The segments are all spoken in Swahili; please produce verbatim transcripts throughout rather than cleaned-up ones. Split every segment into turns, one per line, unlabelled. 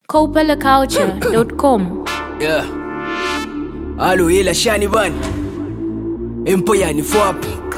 copella culture dot com.
Yeah. Alo ila shani bani. Empire ni fop.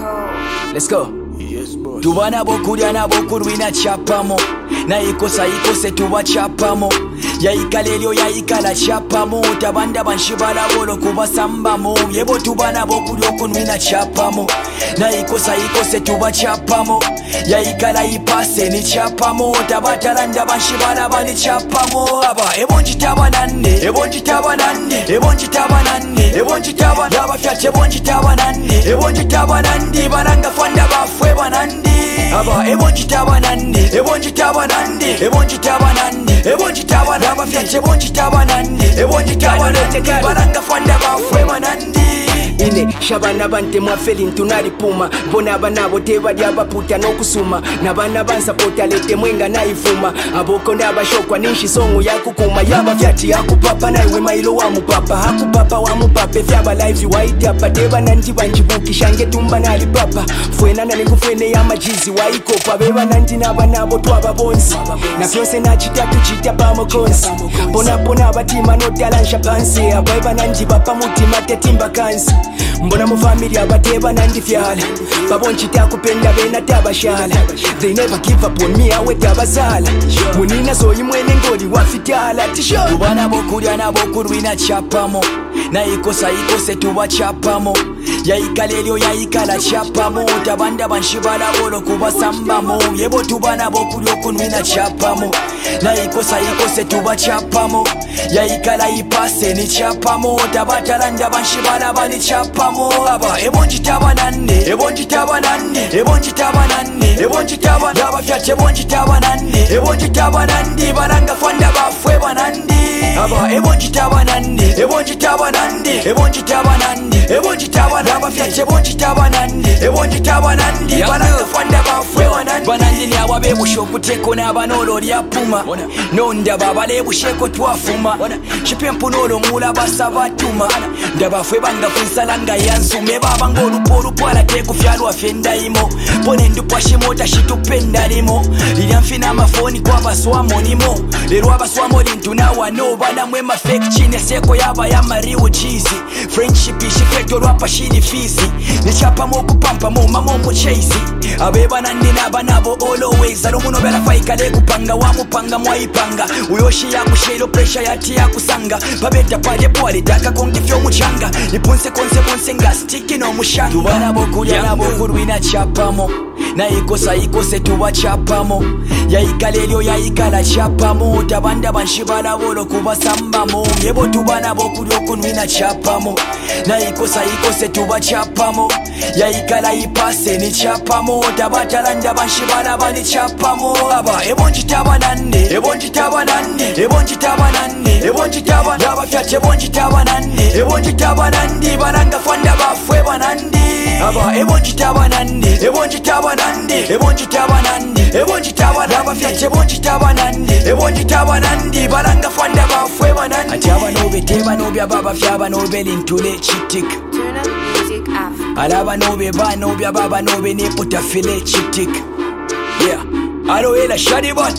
Let's go.
Yes, boss.
Tubana bokuria na bokurwina chapamo. Na ikosa ikose tuba chapamo. Ya ikalelyo ya ikala chapamo. Tabanda banshibala bolo kubasambamo. Yebo tubana bokurio kunwina chapamo. Na ikosa ikose tuba chapamo. Ya ikala ipase ni chapamo. Tabatalanda banshibala bani chapamo. Aba ebonji tabanande. Ebonji tabanande. Ebonji tabanande. Ebonji tabanande. Yaba fyate ebonji tabanande. Ebonji tabanande. Baranga fanda bafwe banande. Aba ebonji tabanande. Ebonji tabanande. Ebonji tabanande. Ebonji tabanande. Yaba fyate ebonji tabanande. Ebonji tabanande. Baranga fanda bafwe banande. Ine shabana bante mwafeli ntunari puma. Bona abana bote bali abaputa n'okusuma. Nabana bansapota lete mwenga naifuma. Aboko n'abashokwa ninshi songo yakukuma. Yaba fyati yakupapa naiwe mailo wa mupapa. Hakupapa wa mupapa fyaba live white apa. Deba nanti banjibuki shange tumba nali papa. Fwena na ningufwene ya majizi waikopa. Beba nanti nabana botu ababonsi. Na fyose na chita kuchita pamo konsi. Pona pona abatima no talansha kansi. Abeba nanti bapa mutima tetimba kansi. Mbona mu family abateba nandi fyala. Babonchi takupenda bena tabashala. They never give up on me awe tabazala. Munina zoyi mwene ngoli wafitala tisho. Tubana bokuria na bokurwina chapamo. Na ikosa ikose tuba chapamo. Ya ikalelyo ya ikala chapamo. Tabanda banshibala bolo kubasambamo. Yebo tubana bokurio kunwina chapamo. Na ikosa ikose tuba chapamo. Ya ikala ipase ni chapamo. Tabatalanda banshibala bani chapamo. Aba ebonji tabanande. Ebonji tabanande. Ebonji tabanande. Ebonji tabanande. Yaba fyate ebonji tabanande. Ebonji tabanande. Baranga fanda bafwe banande. Aba ebonji tabanande. Ebonji tabanande. Ebonji tabanande. Ebonji tabanande. Yaba fyate ebonji tabanande. Ebonji tabanande. Baranga fanda bafwe banande. Banande ni awabe bushokuteko n'abanolo lyapuma. Nonda babale busheko twafuma. Chipempu nolo mula basabatuma. Ndabafwe banga kunsalanga yansume baba ngolupo pwala teku fyalwa fenda imo. Pone ndupashe mota shitupenda limo. Lilyamfina amafoni kwa baswamo nimo. Lero abaswamo lintuna wano bana mwema fake chine seko yaba ya mariu cheesy. Friendship ishifeto rwapa shiri fisi. Nichapa moku pampa mo mamomo chasey. Abeba nandi naba nabo always. Aromuno bela faika leku panga wamupanga mwaipanga. Uyoshi ya kushelo pressure yati ya kusanga. Babeta pale pwale taka kongifyo muchanga. Nipunse konse ponse nga stiki no mushanga. Tubana bokuria na bokurwina chapamo. Na ikosa ikose tuba chapamo. Ya ikalelyo ya ikala chapamo. Tabanda banshibala bolo kubasambamo. Yebo tubana bokurio kunwina chapamo. Na ikosa ikose tuba chapamo. Ya ikala ipase ni chapamo. Tabatalanda banshibala bani chapamo. Aba ebonji tabanande. Ebonji tabanande. Ebonji tabanande. Ebonji tabanande. Yaba fyate ebonji tabanande. Ebonji tabanande. Baranga fanda bafwe banande. Aba ebonji tabanande. Ebonji tabanande. Ebonji tabanande. Ebonji tabanande. Yaba fyate ebonji tabanande. Ebonji tabanande. Baranga fanda bafwe banande. Ati abanobe teba nobya baba fyaba nobe lintule chitik.
Turn up music off.
Alaba nobe ba nobya baba nobe neputa file chitik. Yeah. Alo ela shadi bot.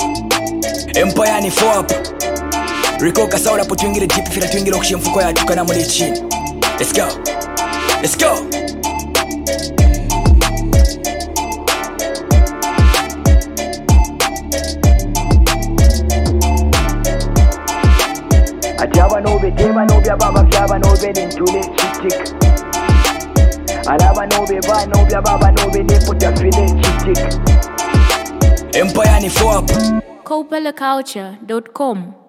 Empire ni fop. Riko kasaula po twingile jipi fila twingile okushie mfuko ya tukana muli chini. Let's go. Let's go. Ati abanobe teba nobya baba fyaba nobe lintule chitik. Alaba nobe ba nobya baba nobe neputa file chitik. Empire ni fop.
copella culture dot com.